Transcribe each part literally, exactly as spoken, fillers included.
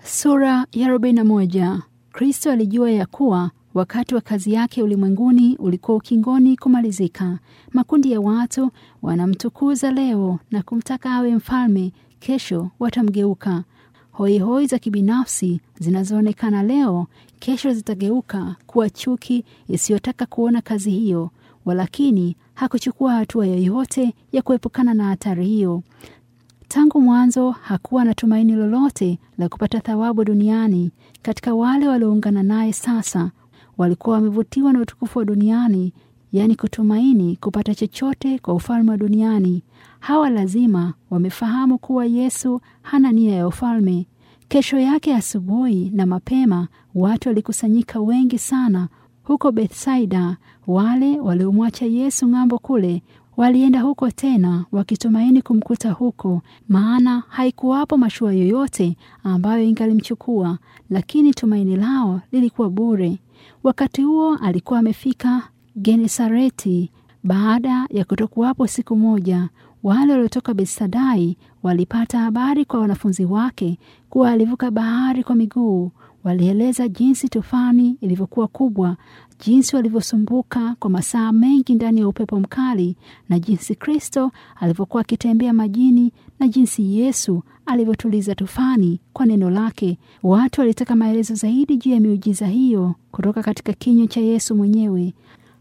Sura ya arobaini na moja. Kristo alijua ya kuwa wakati wa kazi yake ulimwenguni ulikuwa ukingoni kumalizika. Makundi ya watu wanamtukuza leo na kumtaka awe mfalme, kesho watamgeuka. Hoihoi za kibinafsi zinazoonekana leo, kesho zitageuka kuwa chuki isiyotaka kuona kazi hiyo. Walakini hakuchukua hatua yoyote ya kuepukana na hatari hiyo. Tangu mwanzo hakuwa na tumaini lolote la kupata thawabu duniani. Katika wale walioungana naye sasa, walikuwa wamevutiwa na utukufu wa duniani, yaani kutumaini kupata chochote kwa ufalme wa duniani. Hawa lazima wamefahamu kuwa Yesu hana nia ya ufalme. Kesho yake asubuhi na mapema, watu walikusanyika wengi sana huko Bethsaida. Wale waliomwacha Yesu ng'ambo kule walienda huko tena wakitumaini kumkuta huko, maana haikuwapo mashua yoyote ambayo ingalimchukua, lakini tumaini lao lilikuwa bure. Wakati huo alikuwa amefika Genesareti. Baada ya kutokuwapo siku moja, wale waliotoka Betsadai walipata habari kwa wanafunzi wake kuwa alivuka bahari kwa miguu. Walieleza jinsi tufani ilivyokuwa kubwa, jinsi walivyosumbuka kwa masaa mengi ndani ya upepo mkali, na jinsi Kristo alivyokuwa akitembea majini, na jinsi Yesu alivyotuliza tufani kwa neno lake. Watu walitaka maelezo zaidi juu ya miujiza hiyo kutoka katika kinywa cha Yesu mwenyewe.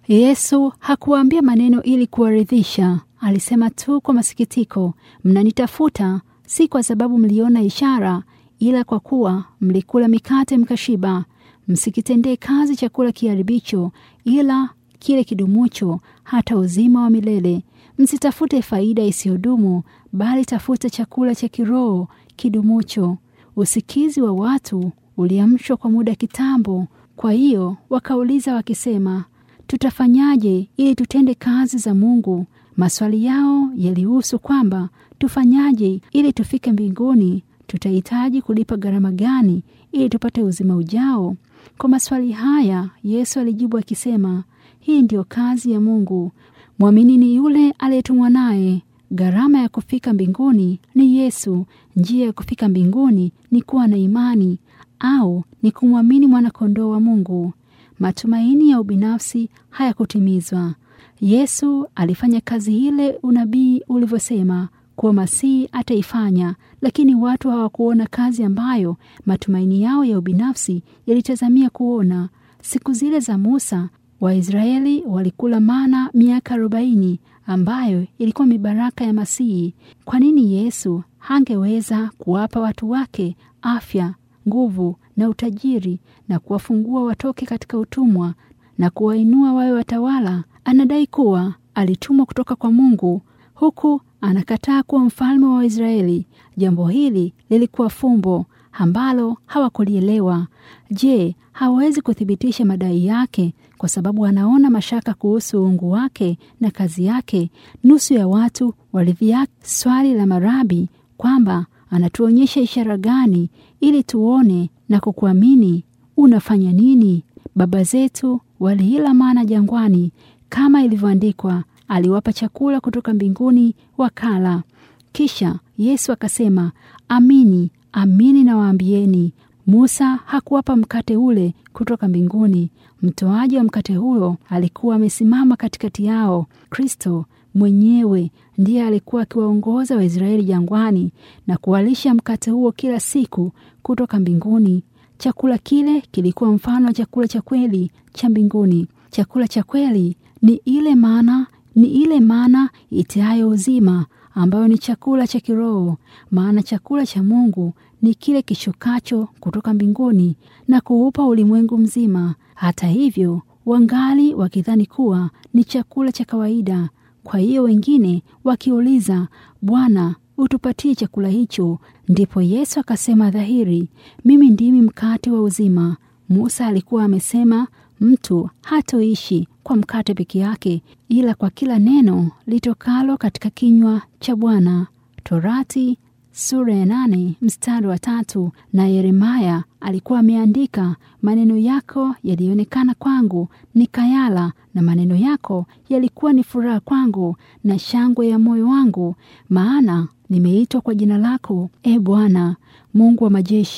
Yesu hakuwaambia maneno ili kuwaridhisha. Alisema tu kwa masikitiko, mnanitafuta si kwa sababu mliona ishara, ila kwa kuwa mlikula mikate mkashiba. Msikitendee kazi chakula kiharibicho, ila kile kidumucho hata uzima wa milele. Msitafute faida isiyodumu, bali tafuta chakula cha kiroho kidumucho. Usikizi wa watu uliamshwa kwa muda kitambo. Kwa hiyo wakauliza wakisema, tutafanyaje ili tutende kazi za Mungu? Maswali yao yalihusu kwamba tufanyaje ili tufike mbinguni? Tutahitaji kulipa gharama gani ili tupate uzima ujao? Kwa maswali haya Yesu alijibu akisema, hii ndiyo kazi ya Mungu, mwaminini yule aliyetumwa naye. Gharama ya kufika mbinguni ni Yesu. Njia ya kufika mbinguni ni kuwa na imani au ni kumwamini mwana-kondoo wa Mungu. Matumaini ya ubinafsi hayakutimizwa. Yesu alifanya kazi ile unabii ulivyosema kuwa Masihi ataifanya, lakini watu hawakuona kazi ambayo matumaini yao ya ubinafsi yalitazamia kuona. Siku zile za Musa, Waisraeli walikula mana miaka arobaini ambayo ilikuwa mibaraka ya Masihi. Kwa nini Yesu hangeweza kuwapa watu wake afya, nguvu na utajiri na kuwafungua watoke katika utumwa na kuwainua wawe watawala? Anadai kuwa alitumwa kutoka kwa Mungu, huku anakataa kuwa mfalme wa Israeli. Jambo hili lilikuwa fumbo ambalo hawakulielewa. Je, hawezi kuthibitisha madai yake kwa sababu anaona mashaka kuhusu uungu wake na kazi yake? Nusu ya watu walidhihaki swali la marabi kwamba anatuonyesha ishara gani ili tuone na kukuamini. Unafanya nini? Baba zetu waliila mana jangwani, kama ilivyoandikwa, aliwapa chakula kutoka mbinguni wakala. Kisha Yesu akasema, amini amini nawaambieni, Musa hakuwapa mkate ule kutoka mbinguni. Mtoaji wa mkate huo alikuwa amesimama katikati yao. Kristo mwenyewe ndiye alikuwa akiwaongoza Waisraeli jangwani na kuwalisha mkate huo kila siku kutoka mbinguni. Chakula kile kilikuwa mfano wa chakula cha kweli cha mbinguni. Chakula cha kweli ni ile mana, ni ile mana itiayo uzima, ambayo ni chakula cha kiroho. Maana chakula cha Mungu ni kile kishukacho kutoka mbinguni na kuupa ulimwengu mzima. Hata hivyo, wangali wakidhani kuwa ni chakula cha kawaida. Kwa hiyo wengine wakiuliza, Bwana, utupatie chakula hicho. Ndipo Yesu akasema dhahiri, mimi ndimi mkate wa uzima. Musa alikuwa amesema, mtu hatoishi kwa mkate peke yake, ila kwa kila neno litokalo katika kinywa cha Bwana. Torati sura ya nane mstari wa tatu. Na Yeremaya alikuwa ameandika, maneno yako yalionekana kwangu nikayala, na maneno yako yalikuwa ni furaha kwangu na shangwe ya moyo wangu, maana nimeitwa kwa jina lako, e Bwana Mungu wa majeshi.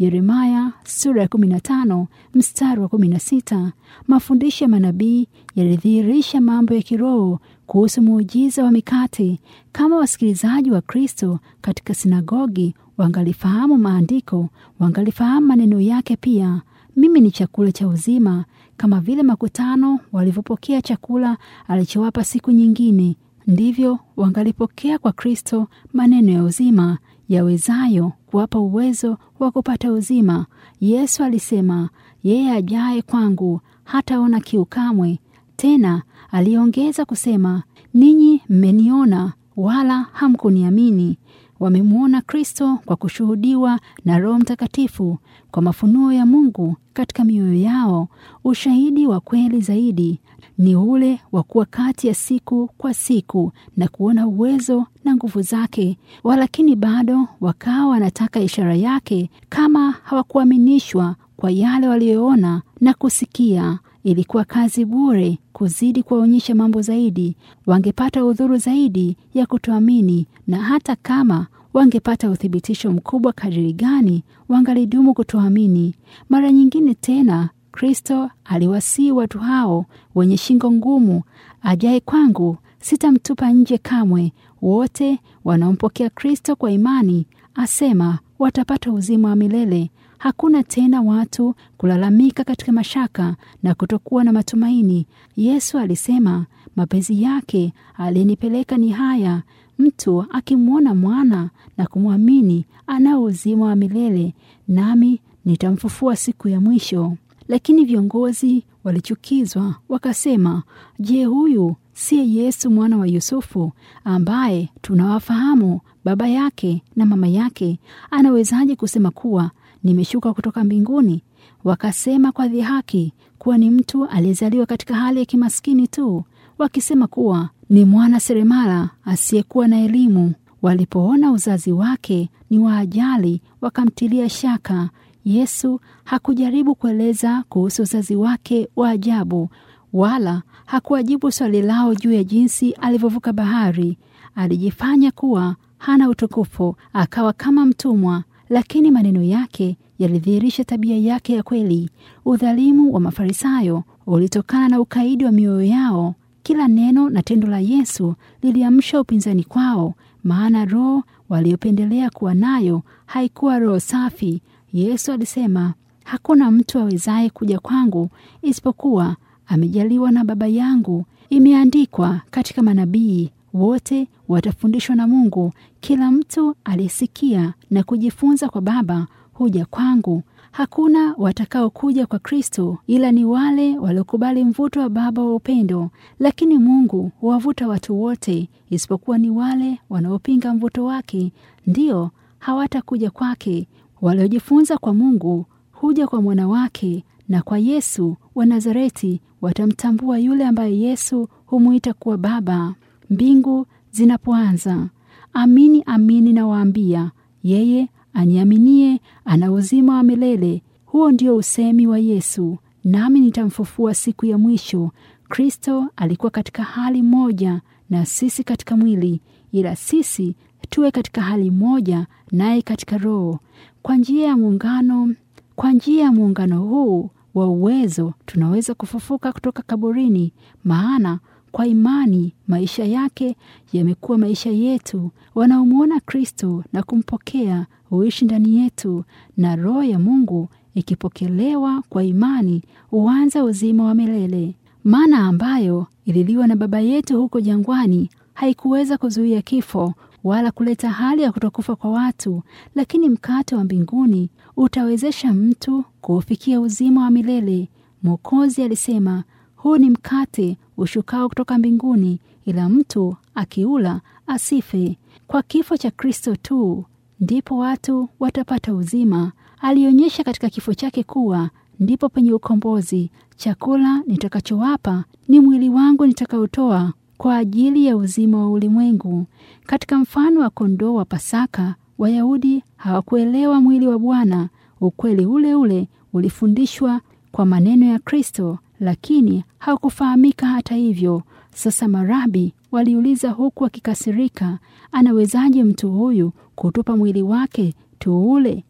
Yeremia sura ya kumi na tano mstari wa kumi na sita. Mafundisho ya manabii yalidhihirisha mambo ya kiroho kuhusu muujiza wa mikate. Kama wasikilizaji wa Kristo katika sinagogi wangalifahamu maandiko, wangalifahamu maneno yake pia. Mimi ni chakula cha uzima, kama vile makutano walivyopokea chakula alichowapa siku nyingine, ndivyo wangalipokea kwa Kristo maneno ya uzima yawezayo kuwapa uwezo wa kupata uzima. Yesu alisema, yeye ajaye kwangu hataona kiu kamwe. Tena aliongeza kusema, ninyi mmeniona wala hamkuniamini. Wamemwona Kristo kwa kushuhudiwa na Roho Mtakatifu, kwa mafunuo ya Mungu katika mioyo yao. Ushahidi wa kweli zaidi ni ule wa kuwa kati ya siku kwa siku na kuona uwezo na nguvu zake. Walakini bado wakawa wanataka ishara yake, kama hawakuaminishwa kwa yale walioona na kusikia. Ilikuwa kazi bure kuzidi kuwaonyesha mambo zaidi. Wangepata udhuru zaidi ya kutoamini, na hata kama wangepata uthibitisho mkubwa kadiri gani, wangalidumu kutoamini. Mara nyingine tena Kristo aliwasihi watu hao wenye shingo ngumu, ajaye kwangu sitamtupa nje kamwe. Wote wanaompokea Kristo kwa imani, asema, watapata uzima wa milele. Hakuna tena watu kulalamika katika mashaka na kutokuwa na matumaini. Yesu alisema, mapenzi yake alinipeleka ni haya, mtu akimwona mwana na kumwamini ana uzima wa milele, nami nitamfufua siku ya mwisho. Lakini viongozi walichukizwa, wakasema, je, huyu siye Yesu mwana wa Yusufu, ambaye tunawafahamu baba yake na mama yake? Anawezaje kusema kuwa nimeshuka kutoka mbinguni? Wakasema kwa dhihaki kuwa ni mtu aliyezaliwa katika hali ya kimaskini tu, wakisema kuwa ni mwana seremala asiyekuwa na elimu. Walipoona uzazi wake ni wa ajali, wakamtilia shaka. Yesu hakujaribu kueleza kuhusu uzazi wake wa ajabu, wala hakuwajibu swali lao juu ya jinsi alivyovuka bahari. Alijifanya kuwa hana utukufu, akawa kama mtumwa, lakini maneno yake yalidhihirisha tabia yake ya kweli. Udhalimu wa Mafarisayo ulitokana na ukaidi wa mioyo yao. Kila neno na tendo la Yesu liliamsha upinzani kwao, maana roho waliopendelea kuwa nayo haikuwa roho safi. Yesu alisema, hakuna mtu awezaye kuja kwangu isipokuwa amejaliwa na Baba yangu. Imeandikwa katika manabii, wote watafundishwa na Mungu. Kila mtu aliyesikia na kujifunza kwa Baba huja kwangu. Hakuna watakao kuja kwa Kristo ila ni wale waliokubali mvuto wa Baba wa upendo. Lakini Mungu huwavuta watu wote, isipokuwa ni wale wanaopinga mvuto wake, ndio hawatakuja kwake. Waliojifunza kwa Mungu huja kwa mwana wake, na kwa Yesu wa Nazareti watamtambua yule ambaye Yesu humuita kuwa Baba. Mbingu zinapoanza. Amini amini nawaambia, yeye aniaminie ana uzima wa milele. Huo ndio usemi wa Yesu, nami nitamfufua siku ya mwisho. Kristo alikuwa katika hali moja na sisi katika mwili, ila sisi tuwe katika hali moja naye katika roho. Kwa njia ya muungano, kwa njia ya muungano huu wa uwezo tunaweza kufufuka kutoka kaburini, maana kwa imani maisha yake yamekuwa maisha yetu. Wanaomwona Kristo na kumpokea huishi ndani yetu, na roho ya Mungu ikipokelewa kwa imani huanza uzima wa milele. Mana ambayo ililiwa na baba yetu huko jangwani haikuweza kuzuia kifo wala kuleta hali ya kutokufa kwa watu, lakini mkate wa mbinguni utawezesha mtu kuufikia uzima wa milele. Mwokozi alisema, huu ni mkate ushukao kutoka mbinguni, ila mtu akiula asife. Kwa kifo cha Kristo tu ndipo watu watapata uzima. Alionyesha katika kifo chake kuwa ndipo penye ukombozi. Chakula nitakachowapa ni mwili wangu nitakaotoa kwa ajili ya uzima wa ulimwengu. Katika mfano wa kondoo wa Pasaka, Wayahudi hawakuelewa mwili wa Bwana. Ukweli ule ule ulifundishwa kwa maneno ya Kristo, lakini haukufahamika hata hivyo. Sasa marabi waliuliza huku wakikasirika, anawezaje mtu huyu kutupa mwili wake tuule?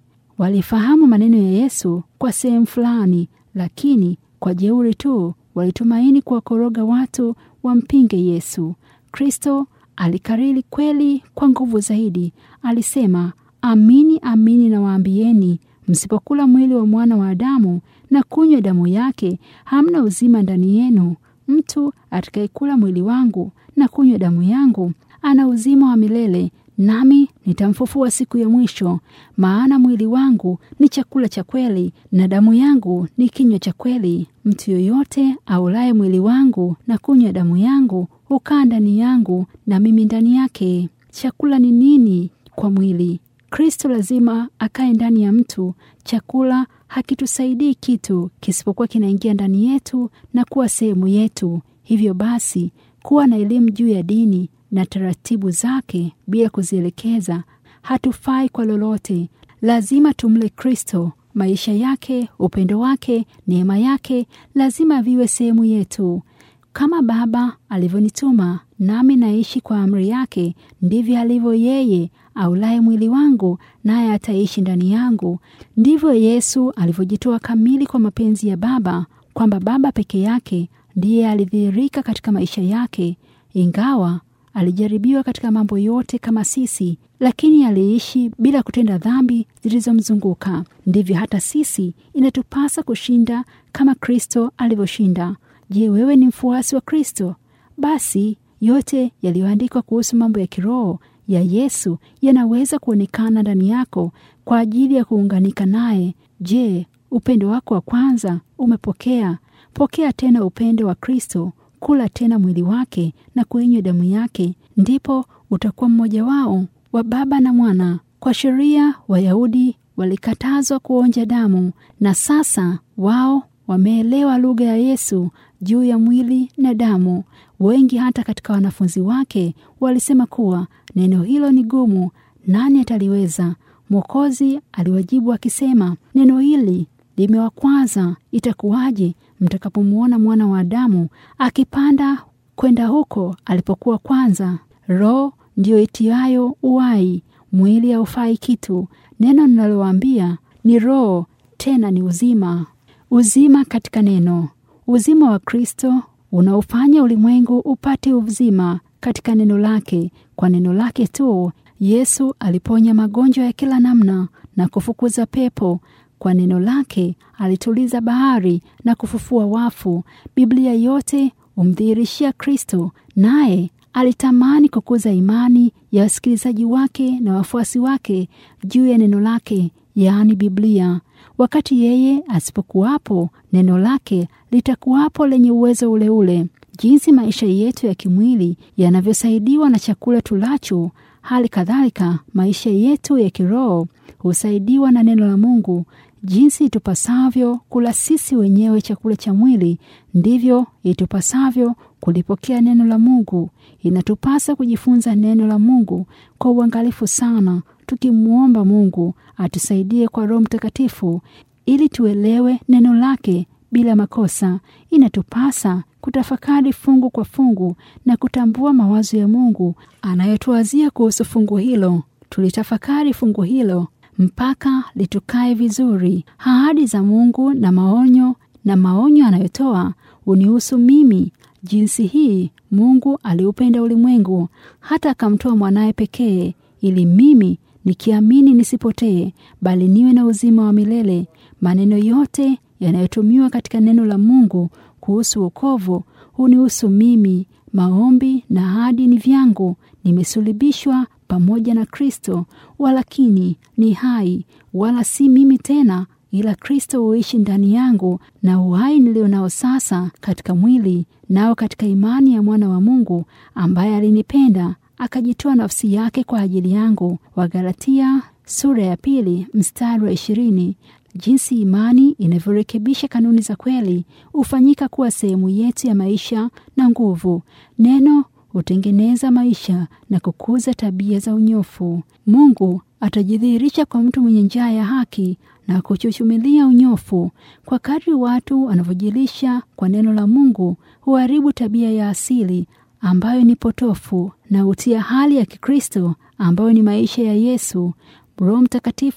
Walifahamu maneno ya Yesu kwa sehemu fulani, lakini kwa jeuri tu walitumaini kuwakoroga watu wampinge Yesu. Kristo alikariri kweli kwa nguvu zaidi. Alisema, amini amini nawaambieni, msipokula mwili wa mwana wa Adamu na kunywa damu yake, hamna uzima ndani yenu. Mtu atakayekula mwili wangu na kunywa damu yangu ana uzima wa milele, nami nitamfufua siku ya mwisho. Maana mwili wangu ni chakula cha kweli na damu yangu ni kinywa cha kweli. Mtu yoyote aulaye mwili wangu na kunywa damu yangu hukaa ndani yangu na mimi ndani yake. Chakula ni nini kwa mwili? Kristo lazima akae ndani ya mtu. Chakula hakitusaidii kitu kisipokuwa kinaingia ndani yetu na kuwa sehemu yetu. Hivyo basi, kuwa na elimu juu ya dini na taratibu zake bila kuzielekeza hatufai kwa lolote. Lazima tumle Kristo. Maisha yake, upendo wake, neema yake lazima viwe sehemu yetu. Kama Baba alivyonituma nami naishi kwa amri yake, ndivyo alivyo yeye aulaye mwili wangu naye ataishi ndani yangu. Ndivyo Yesu alivyojitoa kamili kwa mapenzi ya Baba, kwamba Baba peke yake ndiye alidhihirika katika maisha yake. Ingawa alijaribiwa katika mambo yote kama sisi, lakini aliishi bila kutenda dhambi zilizomzunguka. Ndivyo hata sisi inatupasa kushinda kama Kristo alivyoshinda. Je, wewe ni mfuasi wa Kristo? Basi yote yaliyoandikwa kuhusu mambo ya kiroho ya Yesu yanaweza kuonekana ndani yako kwa ajili ya kuunganika naye. Je, upendo wako wa kwanza umepokea? Pokea tena upendo wa Kristo, kula tena mwili wake na kuinywa damu yake, ndipo utakuwa mmoja wao wa Baba na Mwana. Kwa sheria Wayahudi walikatazwa kuonja damu, na sasa wao wameelewa lugha ya Yesu juu ya mwili na damu. Wengi hata katika wanafunzi wake walisema kuwa neno hilo ni gumu, nani ataliweza? Mwokozi aliwajibu akisema, neno hili limewakwaza. Itakuwaje mtakapomuona mwana wa Adamu akipanda kwenda huko alipokuwa kwanza? Roho ndiyo itiayo uhai, mwili haufai kitu. Neno ninalowaambia ni roho, tena ni uzima. Uzima katika neno. Uzima wa Kristo unaofanya ulimwengu upate uzima katika neno lake. Kwa neno lake tu Yesu aliponya magonjwa ya kila namna na kufukuza pepo. Kwa neno lake alituliza bahari na kufufua wafu. Biblia yote humdhihirishia Kristo, naye alitamani kukuza imani ya wasikilizaji wake na wafuasi wake juu ya neno lake, yaani Biblia. Wakati yeye asipokuwapo, neno lake litakuwapo lenye uwezo ule ule. Jinsi maisha yetu ya kimwili yanavyosaidiwa na chakula tulacho, hali kadhalika maisha yetu ya kiroho husaidiwa na neno la Mungu. Jinsi itupasavyo kula sisi wenyewe chakula cha mwili, ndivyo itupasavyo kulipokea neno la Mungu. Inatupasa kujifunza neno la Mungu kwa uangalifu sana, tukimuomba Mungu atusaidie kwa Roho Mtakatifu ili tuelewe neno lake bila makosa. Inatupasa kutafakari fungu kwa fungu na kutambua mawazo ya Mungu anayotuwazia kuhusu fungu hilo. Tulitafakari fungu hilo mpaka litukae vizuri. Ahadi za Mungu na maonyo na maonyo anayotoa unihusu mimi. Jinsi hii Mungu aliupenda ulimwengu hata akamtoa mwanaye pekee, ili mimi nikiamini nisipotee, bali niwe na uzima wa milele. Maneno yote yanayotumiwa katika neno la Mungu kuhusu wokovu unihusu mimi. Maombi na ahadi ni vyangu. Nimesulubishwa pamoja na Kristo, walakini ni hai, wala si mimi tena, ila Kristo huishi ndani yangu, na uhai nilio nao sasa katika mwili, nao katika imani ya mwana wa Mungu ambaye alinipenda akajitoa nafsi yake kwa ajili yangu. Wagalatia sura ya pili mstari wa ishirini. Jinsi imani inavyorekebisha kanuni za kweli hufanyika kuwa sehemu yetu ya maisha na nguvu. Neno hutengeneza maisha na kukuza tabia za unyofu. Mungu atajidhihirisha kwa mtu mwenye njaa ya haki na kuchuchumilia unyofu. Kwa kadri watu wanavyojilisha kwa neno la Mungu, huharibu tabia ya asili ambayo ni potofu na hutia hali ya Kikristo ambayo ni maisha ya Yesu. Roho Mtakatifu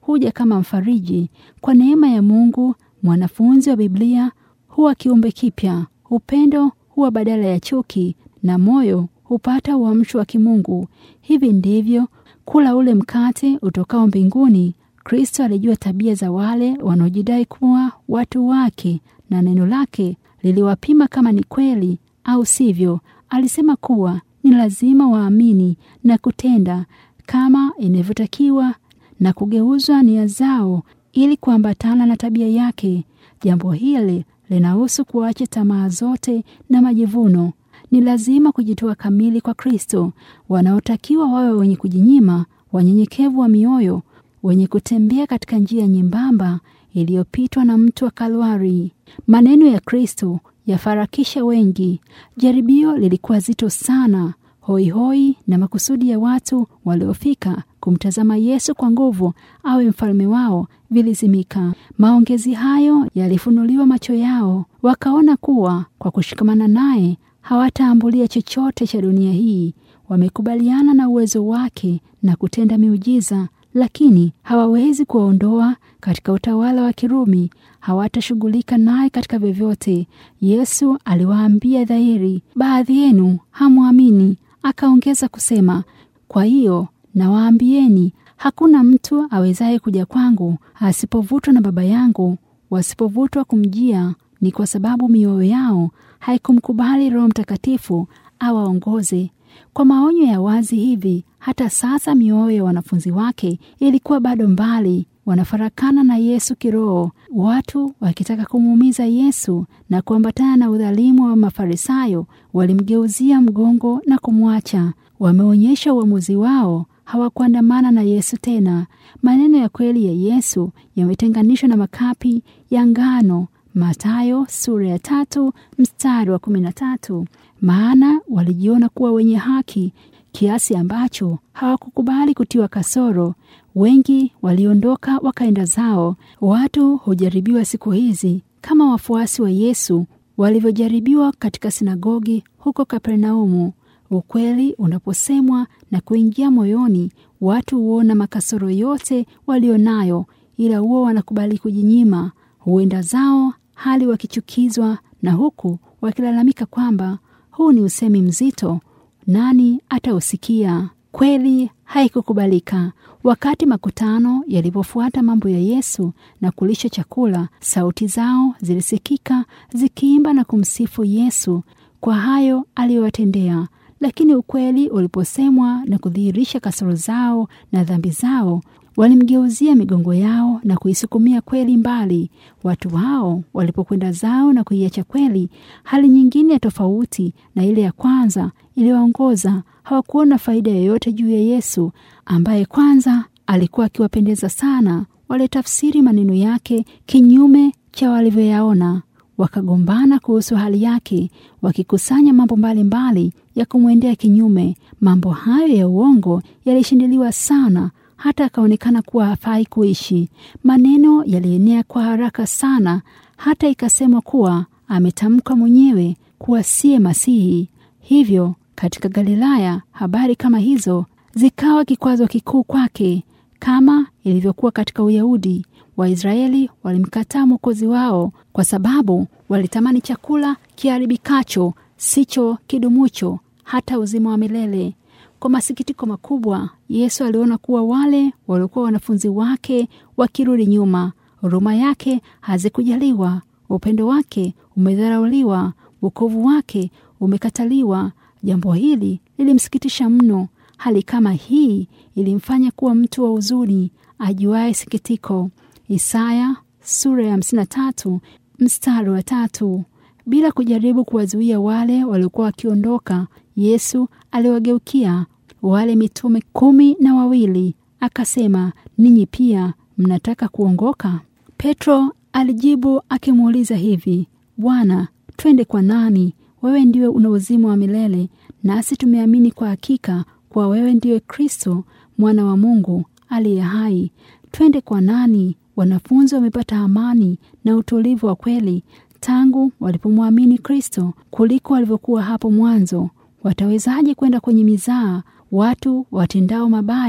huja kama mfariji. Kwa neema ya Mungu, mwanafunzi wa Biblia huwa kiumbe kipya. Upendo huwa badala ya chuki na moyo hupata uamsho wa kimungu. Hivi ndivyo kula ule mkate utokao mbinguni. Kristo alijua tabia za wale wanaojidai kuwa watu wake, na neno lake liliwapima kama ni kweli au sivyo. Alisema kuwa ni lazima waamini na kutenda kama inavyotakiwa na kugeuzwa nia zao ili kuambatana na tabia yake. Jambo hili linahusu kuacha tamaa zote na majivuno. Ni lazima kujitoa kamili kwa Kristo. Wanaotakiwa wawe wenye kujinyima, wanyenyekevu wa mioyo, wenye kutembea katika njia nyembamba iliyopitwa na mtu wa Kalvari. Maneno ya Kristo yafarakisha wengi. Jaribio lilikuwa zito sana. Hoihoi na makusudi ya watu waliofika kumtazama Yesu kwa nguvu awe mfalme wao vilizimika. Maongezi hayo yalifunuliwa macho yao, wakaona kuwa kwa kushikamana naye hawataambulia chochote cha dunia hii. Wamekubaliana na uwezo wake na kutenda miujiza, lakini hawawezi kuondoa katika utawala wa Kirumi. Hawatashughulika naye katika vyovyote. Yesu aliwaambia dhahiri, baadhi yenu hamwamini. Akaongeza kusema, kwa hiyo nawaambieni, hakuna mtu awezaye kuja kwangu asipovutwa na Baba yangu. Wasipovutwa kumjia ni kwa sababu mioyo yao haikumkubali Roho Mtakatifu awaongoze. Kwa maonyo ya wazi hivi, hata sasa mioyo ya wanafunzi wake ilikuwa bado mbali. Wanafarakana na Yesu kiroho. Watu wakitaka kumuumiza Yesu na kuambatana na udhalimu wa Mafarisayo walimgeuzia mgongo na kumwacha. Wameonyesha uamuzi wao, hawakuandamana na Yesu tena. Maneno ya kweli ya Yesu yametenganishwa na makapi ya ngano. Mathayo sura ya tatu mstari wa kumi na tatu. Maana walijiona kuwa wenye haki kiasi ambacho hawakukubali kutiwa kasoro. Wengi waliondoka wakaenda zao. Watu hujaribiwa siku hizi kama wafuasi wa Yesu walivyojaribiwa katika sinagogi huko Kapernaumu. Ukweli unaposemwa na kuingia moyoni, watu huona makasoro yote walionayo, ila huo wanakubali kujinyima. Huenda zao hali wakichukizwa na huku wakilalamika kwamba huu ni usemi mzito, nani atausikia? Kweli haikukubalika. Wakati makutano yalipofuata mambo ya Yesu na kulisha chakula, sauti zao zilisikika zikiimba na kumsifu Yesu kwa hayo aliyowatendea. Lakini ukweli uliposemwa na kudhihirisha kasoro zao na dhambi zao, walimgeuzia migongo yao na kuisukumia kweli mbali. Watu hao walipokwenda zao na kuiacha kweli, hali nyingine tofauti na ile ya kwanza iliyoongoza, hawakuona faida yoyote juu ya Yesu ambaye kwanza alikuwa akiwapendeza sana. Walitafsiri maneno yake kinyume cha walivyoyaona. Wakagombana kuhusu hali yake, wakikusanya mambo mbalimbali ya kumwendea kinyume. Mambo hayo ya uongo yalishindiliwa sana, hata akaonekana kuwa hafai kuishi. Maneno yalienea kwa haraka sana, hata ikasemwa kuwa ametamka mwenyewe kuwa siye Masihi. Hivyo katika Galilaya habari kama hizo zikawa kikwazo kikuu kwake, kama ilivyokuwa katika Uyahudi. Waisraeli walimkataa Mwokozi wao kwa sababu walitamani chakula kiharibikacho, sicho kidumucho hata uzima wa milele. Kwa masikitiko makubwa, Yesu aliona kuwa wale waliokuwa wanafunzi wake wakirudi nyuma. Huruma yake hazikujaliwa, upendo wake umedharauliwa, wokovu wake umekataliwa. Jambo hili lilimsikitisha mno. Hali kama hii ilimfanya kuwa mtu wa huzuni, ajuaye sikitiko. Isaya sura ya hamsini na tatu mstari wa tatu. Bila kujaribu kuwazuia wale waliokuwa wakiondoka, Yesu aliwageukia wale mitume kumi na wawili akasema, ninyi pia mnataka kuongoka? Petro alijibu akimuuliza hivi, Bwana, twende kwa nani? Wewe ndiwe una uzima wa milele, nasi tumeamini kwa hakika kwa wewe ndiwe Kristo mwana wa Mungu aliye hai. Twende kwa nani? Wanafunzi wamepata amani na utulivu wa kweli tangu walipomwamini Kristo kuliko walivyokuwa hapo mwanzo. Watawezaje kwenda kwenye mizaa? Watu watendao mabaya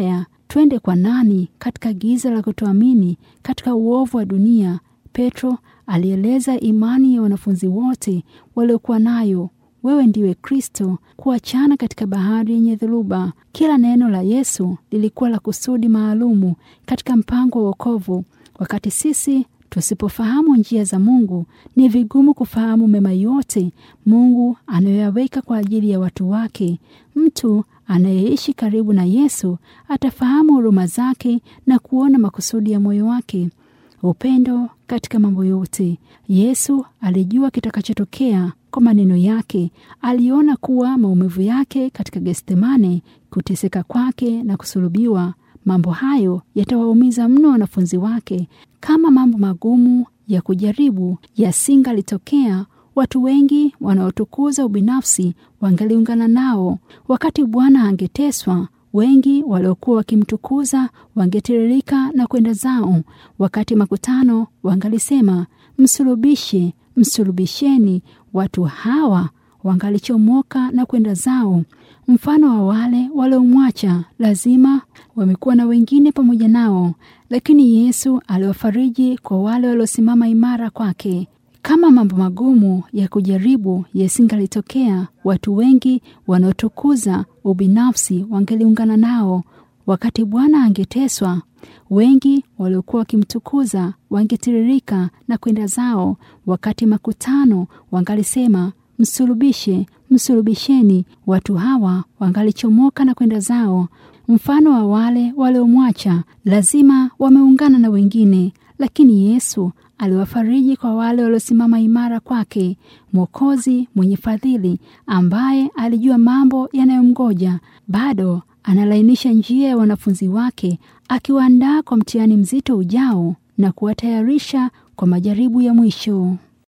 Twende kwa nani katika giza la kutoamini, katika uovu wa dunia? Petro alieleza imani ya wanafunzi wote waliokuwa nayo. Wewe ndiwe Kristo, kuachana katika bahari yenye dhoruba. Kila neno la Yesu lilikuwa la kusudi maalumu katika mpango wa wokovu. Wakati sisi tusipofahamu njia za Mungu, ni vigumu kufahamu mema yote Mungu anayoyaweka kwa ajili ya watu wake. Mtu anayeishi karibu na Yesu atafahamu huruma zake na kuona makusudi ya moyo wake. Upendo katika mambo yote. Yesu alijua kitakachotokea kwa maneno yake. Aliona kuwa maumivu yake katika Getsemane, kuteseka kwake na kusulubiwa, mambo hayo yatawaumiza mno wanafunzi wake. Kama mambo magumu ya kujaribu yasingalitokea, watu wengi wanaotukuza ubinafsi wangaliungana nao. Wakati Bwana angeteswa, wengi waliokuwa wakimtukuza wangetiririka na kwenda zao. Wakati makutano wangalisema, msulubishe, msulubisheni, watu hawa wangalichomoka na kwenda zao. Mfano wa wale waliomwacha, lazima wamekuwa na wengine pamoja nao, lakini Yesu aliwafariji kwa wale waliosimama imara kwake. Kama mambo magumu ya kujaribu yasingalitokea, watu wengi wanaotukuza ubinafsi wangeliungana nao. Wakati Bwana angeteswa, wengi waliokuwa wakimtukuza wangetiririka na kwenda zao. Wakati makutano wangalisema, msulubishe, msulubisheni, watu hawa wangalichomoka na kwenda zao. Mfano wa wale waliomwacha, lazima wameungana na wengine, lakini Yesu aliwafariji kwa wale waliosimama imara kwake. Mwokozi mwenye fadhili, ambaye alijua mambo yanayomgoja, bado analainisha njia ya wanafunzi wake, akiwaandaa kwa mtihani mzito ujao na kuwatayarisha kwa majaribu ya mwisho.